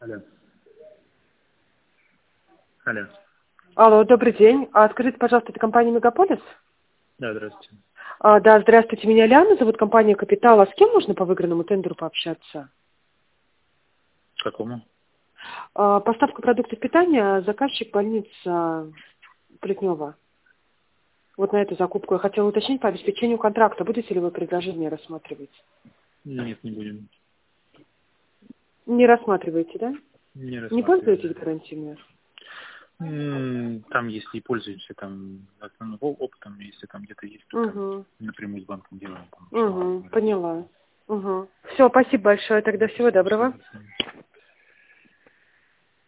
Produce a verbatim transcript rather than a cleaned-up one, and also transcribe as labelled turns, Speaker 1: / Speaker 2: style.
Speaker 1: Алло. Алло.
Speaker 2: Алло, добрый день. А, скажите, пожалуйста, это компания «Мегаполис»?
Speaker 1: Да, здравствуйте.
Speaker 2: А, да, здравствуйте, меня Ляна зовут, компания «Капитал». А с кем можно по выигранному тендеру пообщаться?
Speaker 1: Какому?
Speaker 2: А, поставка продуктов питания, заказчик больница Плетнева. Вот на эту закупку я хотела уточнить по обеспечению контракта. Будете ли вы предложение рассматривать?
Speaker 1: Нет, не будем.
Speaker 2: Не рассматриваете, да?
Speaker 1: Не
Speaker 2: Не
Speaker 1: рассматриваем.
Speaker 2: пользуетесь гарантиями?
Speaker 1: М, Там, если и пользуемся, там, основным о- опытом, если там где-то есть, то там
Speaker 2: Угу.
Speaker 1: напрямую с банком делаем. Там,
Speaker 2: Угу.
Speaker 1: что-то.
Speaker 2: Поняла. Угу. Все, спасибо большое. Тогда всего
Speaker 1: Спасибо,
Speaker 2: доброго.
Speaker 1: до свидания.